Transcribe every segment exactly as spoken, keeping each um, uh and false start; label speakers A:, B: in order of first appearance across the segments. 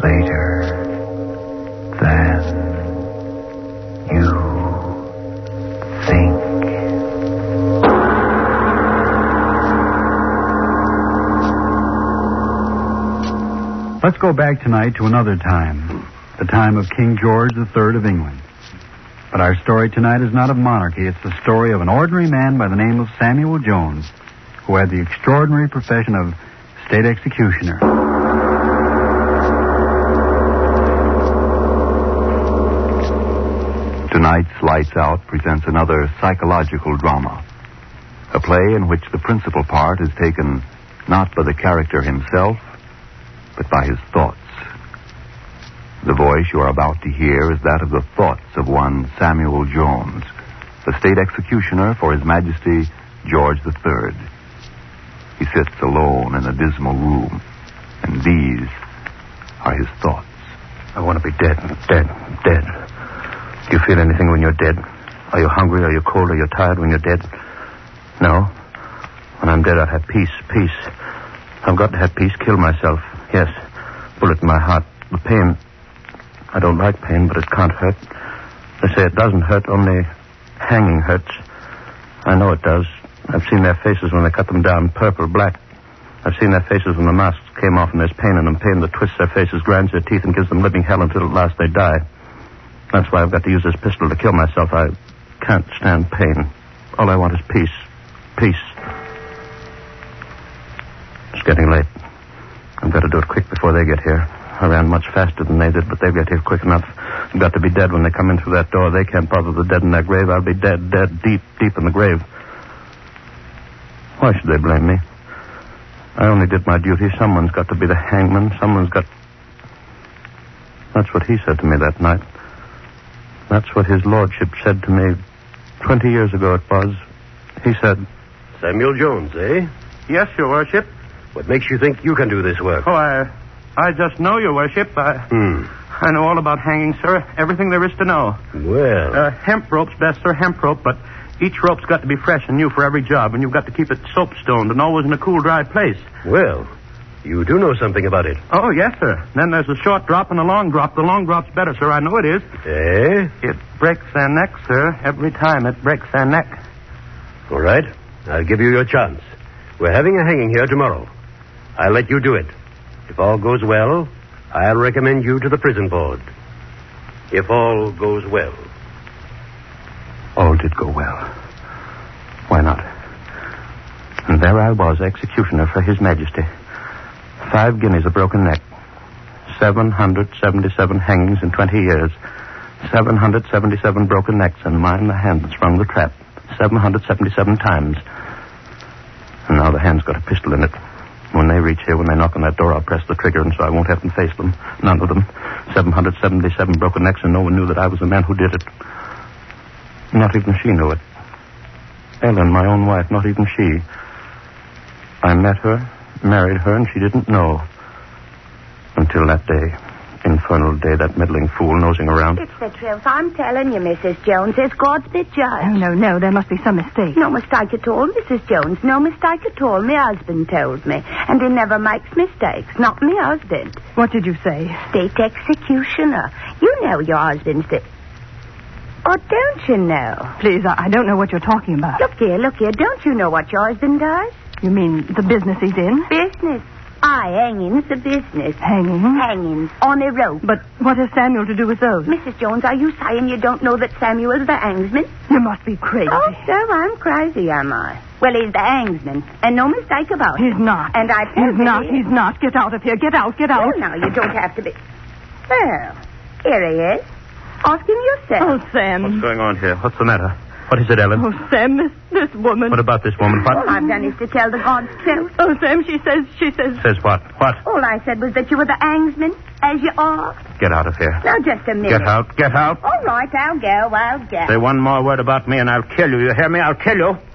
A: later than you think.
B: Let's go back tonight to another time, the time of King George the Third of England. But our story tonight is not of monarchy. It's the story of an ordinary man by the name of Samuel Jones, who had the extraordinary profession of state executioner.
C: Tonight's Lights Out presents another psychological drama, a play in which the principal part is taken not by the character himself, but by his thoughts. The voice you are about to hear is that of the thoughts of one Samuel Jones, the state executioner for His Majesty George the Third. He sits alone in a dismal room, and these are his thoughts.
D: I want to be dead, dead, dead. Do you feel anything when you're dead? Are you hungry? Are you cold? Are you tired when you're dead? No. When I'm dead, I'll have peace, peace. I've got to have peace, kill myself. Yes. Bullet in my heart. The pain. I don't like pain, but it can't hurt. They say it doesn't hurt, only hanging hurts. I know it does. I've seen their faces when they cut them down, purple, black. I've seen their faces when the masks came off and there's pain in them, pain that twists their faces, grinds their teeth, and gives them living hell until at last they die. That's why I've got to use this pistol to kill myself. I can't stand pain. All I want is peace. Peace. It's getting late. I've got to do it quick before they get here. I ran much faster than they did, but they'll get here quick enough. I've got to be dead when they come in through that door. They can't bother the dead in their grave. I'll be dead, dead, deep, deep in the grave. Why should they blame me? I only did my duty. Someone's got to be the hangman. Someone's got... That's what he said to me that night. That's what his lordship said to me twenty years ago it was. He said...
E: Samuel Jones, eh?
F: Yes, your worship.
E: What makes you think you can do this work?
F: Oh, I... I just know, your worship. I...
E: Hmm.
F: I know all about hanging, sir. Everything there is to know.
E: Well...
F: Uh, hemp rope's best, sir, hemp rope, but each rope's got to be fresh and new for every job, and you've got to keep it soap-stoned and always in a cool, dry place.
E: Well, you do know something about it.
F: Oh, yes, sir. Then there's a short drop and a long drop. The long drop's better, sir. I know it is.
E: Eh?
F: It breaks their neck, sir. Every time it breaks their neck.
E: All right. I'll give you your chance. We're having a hanging here tomorrow. I'll let you do it. If all goes well, I'll recommend you to the prison board. If all goes well.
D: All did go well. Why not? And there I was, executioner for His Majesty. Five guineas a broken neck. seven hundred seventy-seven hangings in twenty years. seven hundred seventy-seven broken necks, and mine the hand that sprung the trap. seven hundred seventy-seven times. And now the hand's got a pistol in it. When they reach here, when they knock on that door, I'll press the trigger, and so I won't have to face them. None of them. seven hundred seventy-seven broken necks, and no one knew that I was the man who did it. Not even she knew it. Ellen, my own wife, not even she. I met her, married her, and she didn't know. Until that day. Infernal day, that meddling fool nosing around.
G: It's the truth. I'm telling you, Missus Jones. It's God's bit judge.
H: Oh, no, no. There must be some mistake.
G: No mistake at all, Missus Jones. No mistake at all. My husband told me. And he never makes mistakes. Not me husband.
H: What did you say?
G: State executioner. You know your husband's the... Oh, don't you know?
H: Please, I, I don't know what you're talking about.
G: Look here, look here. Don't you know what your husband does?
H: You mean the business he's in?
G: Business. Aye, hanging's the business.
H: Hanging?
G: Hanging. On a rope.
H: But what has Samuel to do with those?
G: Missus Jones, are you saying you don't know that Samuel's the hangsman?
H: You must be crazy.
G: Oh, so I'm crazy, am I? Well, he's the hangsman, and no mistake about it.
H: He's not.
G: And I tell
H: He's
G: you
H: not,
G: he
H: he's not. Get out of here. Get out, get out.
G: Well, now, you don't have to be... Well, here he is. Ask him yourself.
H: Oh, Sam.
D: What's going on here? What's the matter? What is it, Ellen?
H: Oh, Sam, this, this woman.
D: What about this woman? What?
G: All I've done is to tell the God's truth.
H: Oh, Sam, she says, she says...
D: Says what? What?
G: All I said was that you were the hangsman, as you are.
D: Get out of here.
G: Now, just a minute.
D: Get out. Get out.
G: All right, I'll go, I'll go.
D: Say one more word about me and I'll kill you. You hear me? I'll kill you.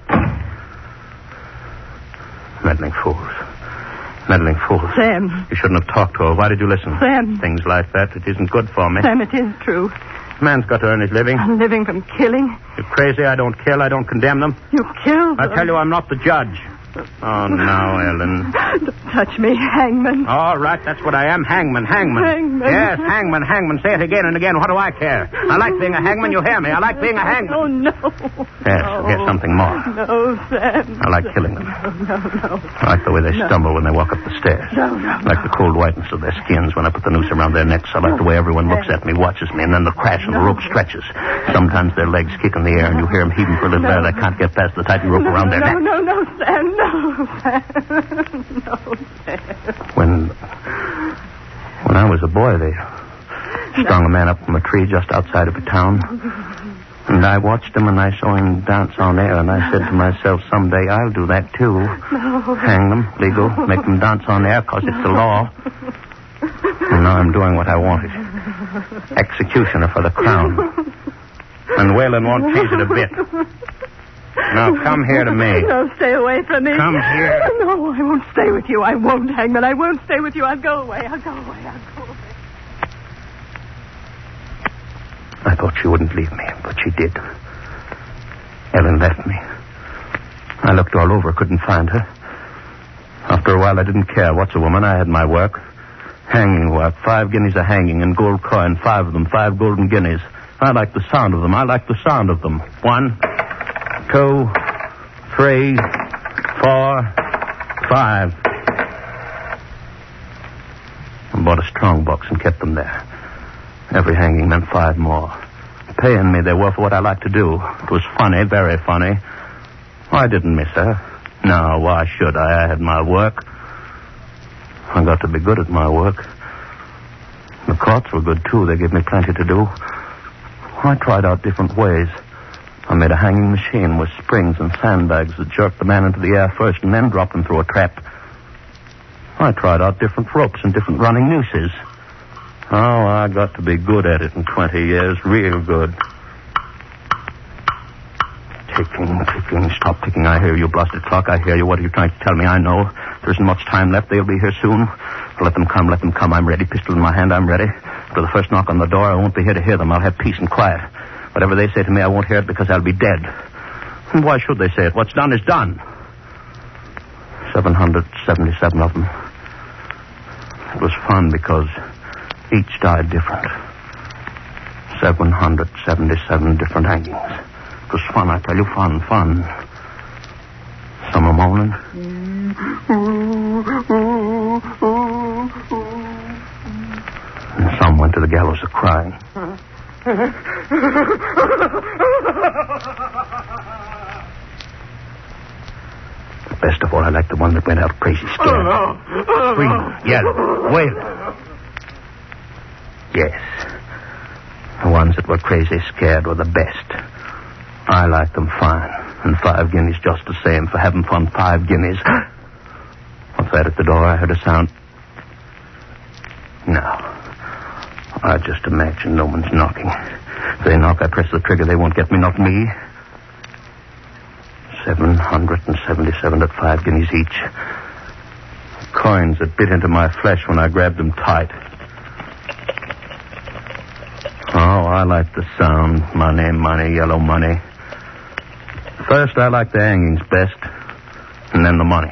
D: Meddling fools. Meddling fools.
H: Sam.
D: You shouldn't have talked to her. Why did you listen?
H: Sam.
D: Things like that. It isn't good for me.
H: Sam, it is true.
D: Man's got to earn his living.
H: I'm living from killing.
D: You're crazy. I don't kill. I don't condemn them.
H: You killed
D: I
H: them.
D: tell you, I'm not the judge.
F: Oh, now, Ellen.
H: Don't touch me, hangman.
F: All right, that's what I am. Hangman, hangman.
H: Hangman.
F: Yes, hangman, hangman. Say it again and again. What do I care? I like being a hangman. You hear me? I like being a hangman.
H: Oh, no.
D: Yes,
H: no.
D: here's something more.
H: No, Sam.
D: I like killing them.
H: No, no, no.
D: I like the way they
H: No.
D: stumble when they walk up the stairs.
H: No, no,
D: I like the cold whiteness of their skins when I put the noose around their necks. I like the way everyone looks at me, watches me, and then the crash and the rope stretches. Sometimes their legs kick in the air, and you hear them heaving for a little air. They can't get past the tight rope
H: no,
D: around their
H: no,
D: neck.
H: No, no, Sam. No, Sam. No, Sam.
D: When, when I was a boy, they strung a man up from a tree just outside of a town. And I watched him, and I saw him dance on air, and I said to myself, someday I'll do that, too.
H: No.
D: Hang them, legal, make them dance on air, because it's the law. And now I'm doing what I wanted. Executioner for the crown. And Whalen won't change it a bit. Now, come here to me.
H: No, stay away from me.
F: Come here.
H: No, I won't stay with you. I won't, Hangman. I won't stay with you. I'll go away. I'll go away. I'll go away.
D: I thought she wouldn't leave me, but she did. Ellen left me. I looked all over, couldn't find her. After a while, I didn't care. What's a woman? I had my work. Hanging work. Five guineas a hanging and gold coin. Five of them. Five golden guineas. I like the sound of them. I like the sound of them. One, two, three, four, five. I bought a strong box and kept them there. Every hanging meant five more. Paying me they were for what I liked to do. It was funny, very funny. I didn't miss her. No, why should I? I had my work. I got to be good at my work. The courts were good, too. They gave me plenty to do. I tried out different ways. I made a hanging machine with springs and sandbags that jerked the man into the air first and then dropped him through a trap. I tried out different ropes and different running nooses. Oh, I got to be good at it in twenty years. Real good. Ticking, ticking. Stop ticking. I hear you, blasted clock. I hear you. What are you trying to tell me? I know. There isn't much time left. They'll be here soon. Let them come, let them come. I'm ready. Pistol in my hand, I'm ready. After the first knock on the door, I won't be here to hear them. I'll have peace and quiet. Whatever they say to me, I won't hear it because I'll be dead. And why should they say it? What's done is done. seven hundred seventy-seven of them. It was fun because each died different. seven hundred seventy-seven different hangings. It was fun, I tell you, fun, fun. Some are moaning. And some went to the gallows a crying. But best of all, I liked the one that went out crazy scared. Screaming, yelling, wailing. Yes. The ones that were crazy scared were the best. I liked them fine. And five guineas just the same for having fun. Five guineas. What's that at the door? I heard a sound. No. I just imagine no one's knocking. If they knock, I press the trigger. They won't get me, not me. Seven hundred and seventy-seven at five guineas each. Coins that bit into my flesh when I grabbed them tight. Oh, I like the sound. Money, money, yellow money. First, I like the hangings best, and then the money.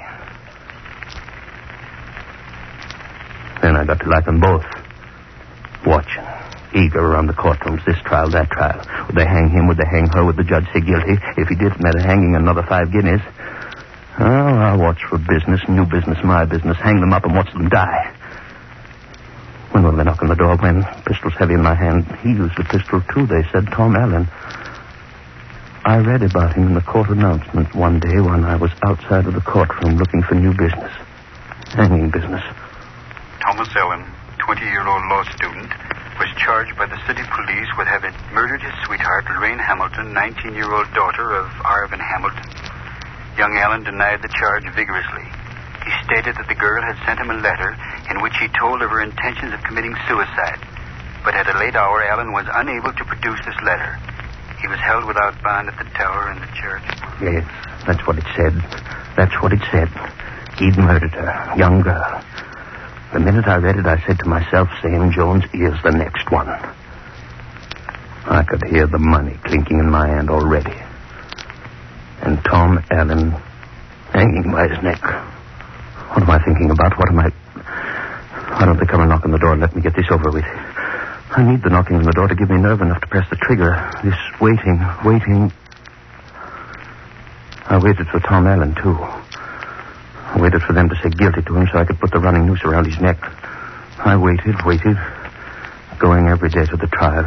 D: Then I got to like them both. Watching, eager around the courtrooms, this trial, that trial. Would they hang him? Would they hang her? Would the judge say guilty? If he did, and they're hanging another five guineas. Oh, I'll watch for business, new business, my business. Hang them up and watch them die. When will they knock on the door? When? Pistol's heavy in my hand. He used a pistol, too, they said. Tom Allen. I read about him in the court announcement one day when I was outside of the courtroom looking for new business. Hanging business.
I: Thomas Allen, twenty-year-old law student, was charged by the city police with having murdered his sweetheart, Lorraine Hamilton, nineteen-year-old daughter of Arvin Hamilton. Young Allen denied the charge vigorously. He stated that the girl had sent him a letter in which he told of her intentions of committing suicide. But at a late hour, Allen was unable to produce this letter. He was held without bond at the tower in the church.
D: Yes, that's what it said. That's what it said. He'd murdered her, young girl. The minute I read it, I said to myself, Sam Jones is the next one. I could hear the money clinking in my hand already. And Tom Allen Hanging by his neck. What am I thinking about? What am I... Why don't they come and knock on the door and let me get this over with? I need the knocking on the door to give me nerve enough to press the trigger. This waiting, waiting... I waited for Tom Allen, too. I waited for them to say guilty to him so I could put the running noose around his neck. I waited, waited, going every day to the trial.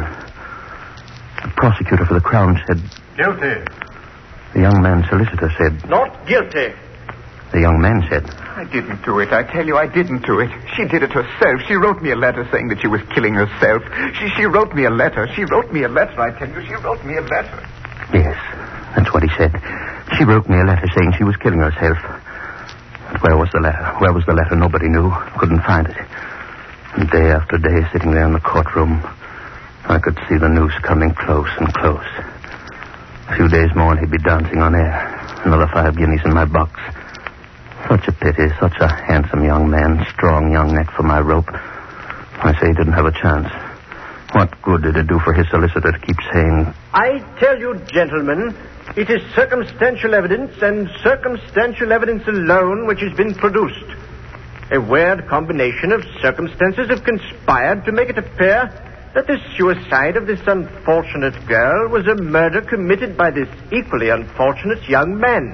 D: The prosecutor for the Crown said...
J: Guilty.
D: The young man's solicitor said...
J: Not guilty.
D: The young man said...
J: I didn't do it. I tell you, I didn't do it. She did it herself. She wrote me a letter saying that she was killing herself. She she wrote me a letter. She wrote me a letter, I tell you. She wrote me a letter.
D: Yes, that's what he said. She wrote me a letter saying she was killing herself. But where was the letter? Where was the letter? Nobody knew. Couldn't find it. And day after day, sitting there in the courtroom, I could see the noose coming close and close. A few days more and he'd be dancing on air. Another five guineas in my box. Such a pity, such a handsome young man, strong young neck for my rope. I say he didn't have a chance. What good did it do for his solicitor to keep saying...
K: I tell you, gentlemen, it is circumstantial evidence and circumstantial evidence alone which has been produced. A weird combination of circumstances have conspired to make it appear that the suicide of this unfortunate girl was a murder committed by this equally unfortunate young man.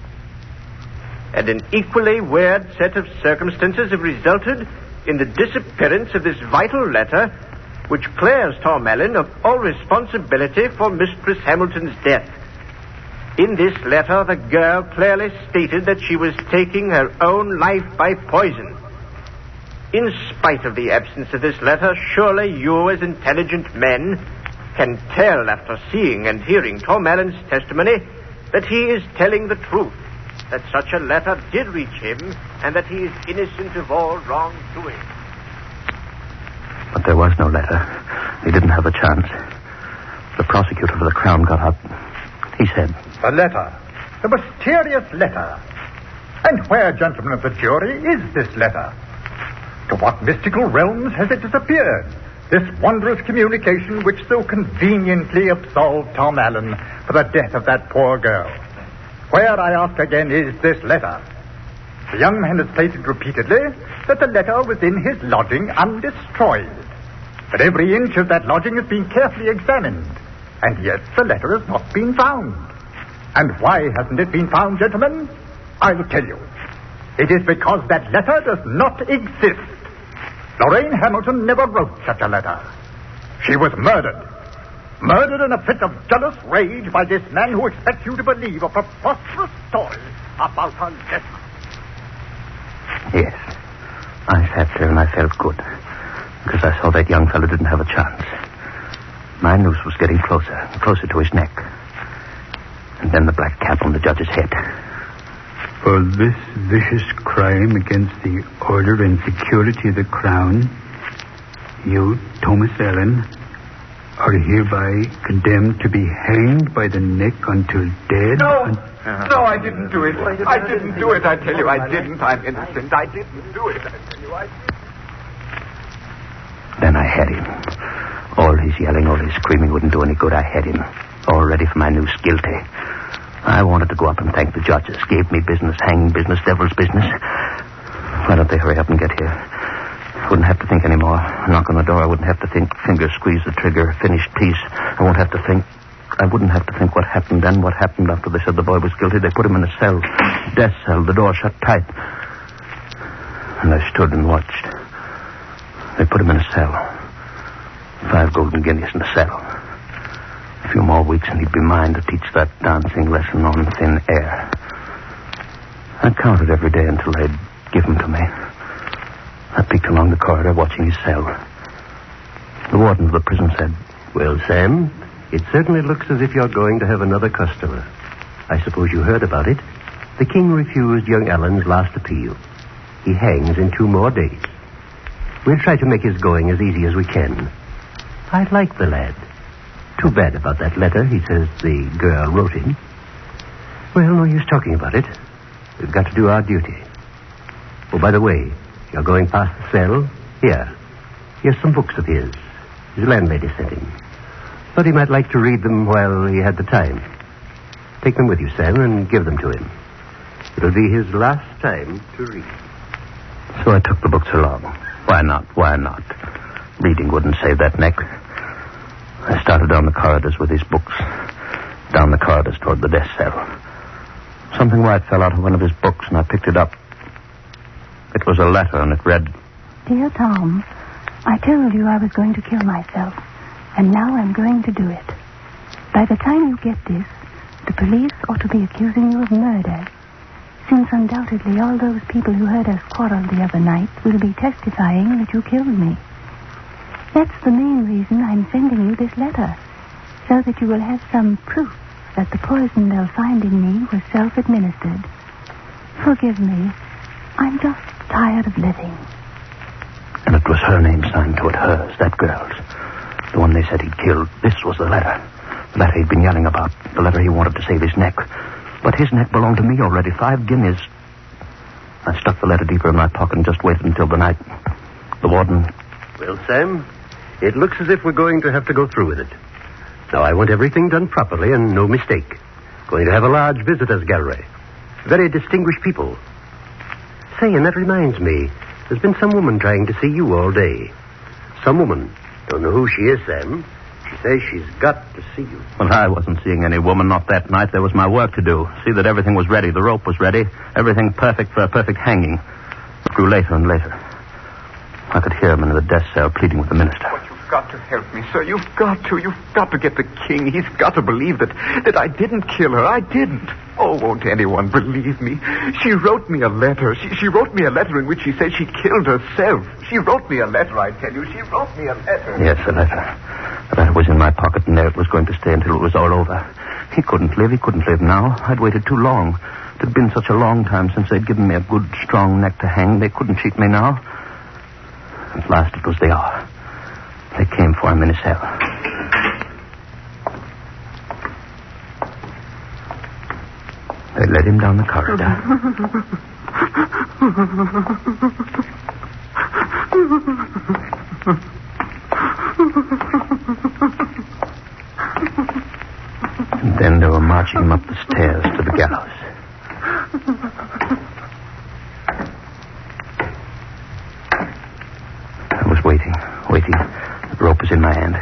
K: And an equally weird set of circumstances have resulted in the disappearance of this vital letter, which clears Tom Allen of all responsibility for Mistress Hamilton's death. In this letter, the girl clearly stated that she was taking her own life by poison. In spite of the absence of this letter, surely you, as intelligent men, can tell after seeing and hearing Tom Allen's testimony that he is telling the truth, that such a letter did reach him, and that he is innocent of all wrongdoing.
D: But there was no letter. He didn't have a chance. The prosecutor for the Crown got up. He said...
J: The letter. The mysterious letter. And where, gentlemen of the jury, is this letter? To what mystical realms has it disappeared? This wondrous communication which so conveniently absolved Tom Allen for the death of that poor girl. Where, I ask again, is this letter? The young man has stated repeatedly that the letter was in his lodging undestroyed. But every inch of that lodging has been carefully examined, and yet the letter has not been found. And why hasn't it been found, gentlemen? I'll tell you. It is because that letter does not exist. Lorraine Hamilton never wrote such a letter. She was murdered. Murdered in a fit of jealous rage by this man who expects you to believe a preposterous story about her death.
D: Yes. I sat there and I felt good, because I saw that young fellow didn't have a chance. My noose was getting closer and closer to his neck. And then the black cap on the judge's head.
L: For this vicious crime against the order and security of the Crown, you, Thomas Allen, are hereby condemned to be hanged by the neck until dead.
J: No,
L: un-
J: no, I didn't do it. I didn't do it. I tell you, I didn't. I'm innocent. I didn't do it. I tell you, I didn't.
D: Then I had him. All his yelling, all his screaming wouldn't do any good. I had him. All ready for my noose, guilty. I wanted to go up and thank the judges. Gave me business, hanging business, devil's business. Why don't they hurry up and get here? I wouldn't have to think anymore. Knock on the door, I wouldn't have to think. Finger squeeze the trigger, finished piece. I won't have to think. I wouldn't have to think what happened then, what happened after they said the boy was guilty. They put him in a cell. Death cell, the door shut tight. And I stood and watched. They put him in a cell. Five golden guineas in a cell. A few more weeks and he'd be mine to teach that dancing lesson on thin air. I counted every day until they'd give him to me. I peeked along the corridor watching his cell. The warden of the prison said,
E: Well, Sam, it certainly looks as if you're going to have another customer. I suppose you heard about it. The king refused young Allen's last appeal. He hangs in two more days. We'll try to make his going as easy as we can. I like the lad. Too bad about that letter he says the girl wrote him. Well, no use talking about it. We've got to do our duty. Oh, by the way, you're going past the cell? Here. Here's some books of his. His landlady sent him. Thought he might like to read them while he had the time. Take them with you, Sam, and give them to him. It'll be his last time to read.
D: So I took the books along. Why not? Why not? Reading wouldn't save that neck. I started down the corridors with his books. Down the corridors toward the death cell. Something white fell out of one of his books, and I picked it up. It was a letter, and it read,
M: Dear Tom, I told you I was going to kill myself, and now I'm going to do it. By the time you get this, the police ought to be accusing you of murder, since undoubtedly all those people who heard us quarrel the other night will be testifying that you killed me. That's the main reason I'm sending you this letter, so that you will have some proof that the poison they'll find in me was self-administered. Forgive me. I'm just tired of living.
D: And it was her name signed to it, hers, that girl's. The one they said he'd killed. This was the letter. The letter he'd been yelling about. The letter he wanted to save his neck. But his neck belonged to me already. Five guineas. I stuck the letter deeper in my pocket and just waited until the night. The warden...
E: Well, Sam, it looks as if we're going to have to go through with it. Now, I want everything done properly and no mistake. Going to have a large visitors gallery. Very distinguished people. Say, and that reminds me, there's been some woman trying to see you all day. Some woman. Don't know who she is, Sam. She says she's got to see you.
D: Well, I wasn't seeing any woman, not that night. There was my work to do. See that everything was ready. The rope was ready. Everything perfect for a perfect hanging. It grew later and later. I could hear him in the death cell pleading with the minister.
N: But you've got to help me, sir. You've got to. You've got to get the king. He's got to believe that, that I didn't kill her. I didn't. Oh, won't anyone believe me? She wrote me a letter. She, she wrote me a letter in which she said she killed herself. She wrote me a letter, I tell you. She wrote me a letter.
D: Yes, a letter. The letter was in my pocket, and there it was going to stay until it was all over. He couldn't live. He couldn't live now. I'd waited too long. It had been such a long time since they'd given me a good, strong neck to hang. They couldn't cheat me now. At last it was the hour. They came for him in his cell. They led him down the corridor. And then they were marching him up the stairs to the gallows. I was waiting, waiting. The rope was in my hand.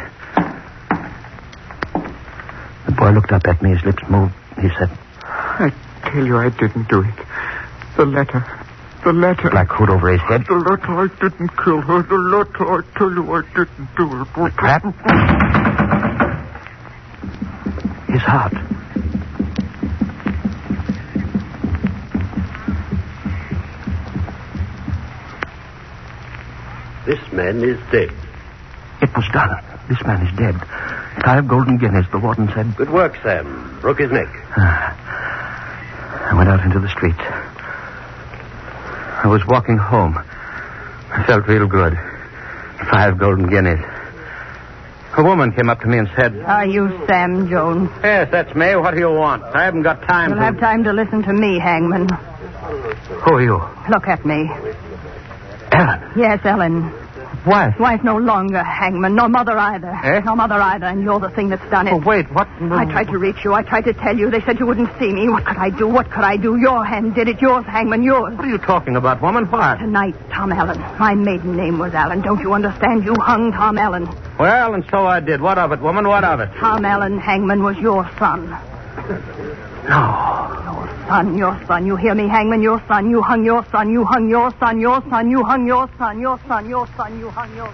D: The boy looked up at me. His lips moved. He said,
N: I tell you I didn't do it. The letter. The letter.
D: Black hood over his head.
N: The letter, I didn't kill her. The letter, I tell you I didn't do it.
D: The trap. His heart.
E: This man is dead.
D: It was done. This man is dead. Five golden guineas, the warden said.
E: Good work, Sam. Broke his neck.
D: I went out into the street. I was walking home. I felt real good. Five golden guineas. A woman came up to me and said...
O: Are you Sam Jones?
F: Yes, that's me. What do you want? I haven't got time
O: You'll
F: to...
O: have time to listen to me, Hangman.
D: Who are you?
O: Look at me.
D: Ellen.
O: Yes, Ellen.
D: Wife?
O: Wife no longer, Hangman. No mother either.
F: Eh?
O: No mother either, and you're the thing that's done it.
F: Oh, wait, what?
O: I tried to reach you. I tried to tell you. They said you wouldn't see me. What could I do? What could I do? Your hand did it. Yours, Hangman, yours.
F: What are you talking about, woman? Why?
O: Tonight, Tom Allen. My maiden name was Allen. Don't you understand? You hung Tom Allen.
F: Well, and so I did. What of it, woman? What of it?
O: Tom Allen, Hangman, was your son.
D: No.
O: Your son, your son. You hear me, Hangman? Your son. You hung your son. You hung your son. Your son. You hung your son. Your son. Your son. You hung your son.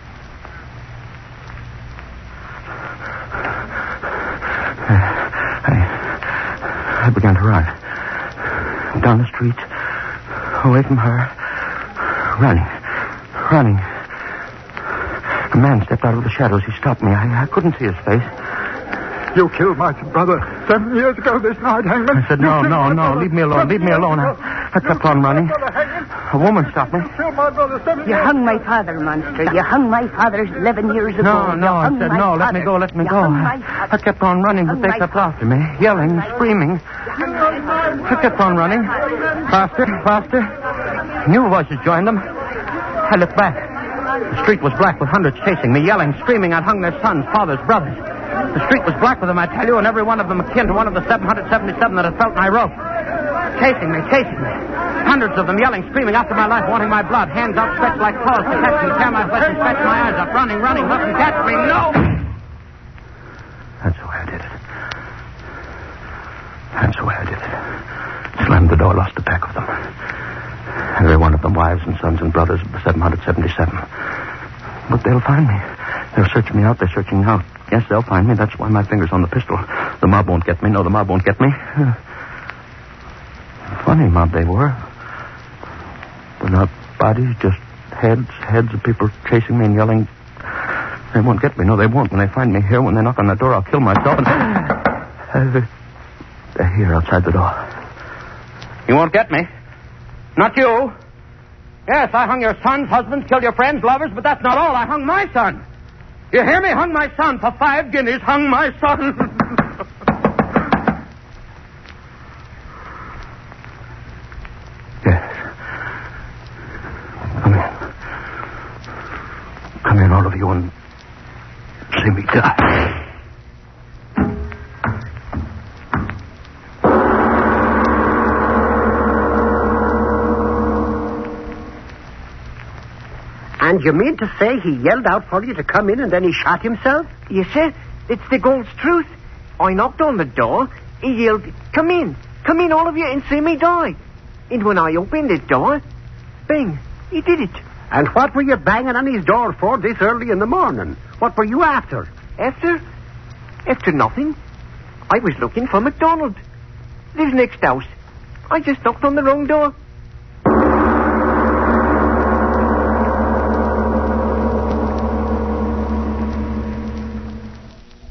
D: I, I began to run. Down the street. Away from her. Running. Running. A man stepped out of the shadows. He stopped me. I, I couldn't see his face.
J: You killed my brother seven years ago this night, Hangman.
D: I said, no, no, no. Leave me alone. Leave me alone. I, I kept on running. A woman stopped me.
J: You killed my brother seven
G: You
J: years
G: hung my father, monster. You hung my father eleven years ago.
D: No, no.
G: You
D: I
G: hung
D: said,
G: my
D: no. Let
G: father.
D: me go. Let me
G: You
D: go.
G: hung my
D: I,
G: father.
D: I kept on running, but
G: Hung
D: they
G: my
D: kept
G: father.
D: after me, yelling, screaming. I kept on running. Faster, faster. New voices joined them. I looked back. The street was black with hundreds chasing me, yelling, screaming. I'd hung their sons, fathers, brothers. The street was black with them, I tell you, and every one of them akin to one of the seven hundred seventy-seven that had felt my rope.
P: Chasing me, chasing me. Hundreds of them yelling, screaming after my life, wanting my blood. Hands outstretched like claws to catch me, tear my flesh and stretch my eyes up. Running, running, mustn't catch me, no!
D: That's the way I did it. That's the way I did it. Slammed the door, lost a pack of them. Every one of them wives and sons and brothers of the seven seventy-seven. But they'll find me. They'll search me out. They're searching now. Yes, they'll find me. That's why my finger's on the pistol. The mob won't get me. No, the mob won't get me. Funny mob they were. But not bodies, just heads, heads of people chasing me and yelling. They won't get me. No, they won't. When they find me here, when they knock on the door, I'll kill myself and... Uh, they're here outside the door.
P: You won't get me. Not you. Yes, I hung your sons, husbands, killed your friends, lovers, but that's not all. I hung my son. You hear me? Hung my son for five guineas. Hung my son.
D: Yes. Come in. Come in, all of you, and see me die.
E: And you mean to say he yelled out for you to come in and then he shot himself?
K: Yes, sir. It's the God's truth. I knocked on the door. He yelled, come in. Come in, all of you, and see me die. And when I opened the door, bang, he did it.
E: And what were you banging on his door for this early in the morning? What were you after?
K: After? After nothing. I was looking for MacDonald. Lives next house. I just knocked on the wrong door.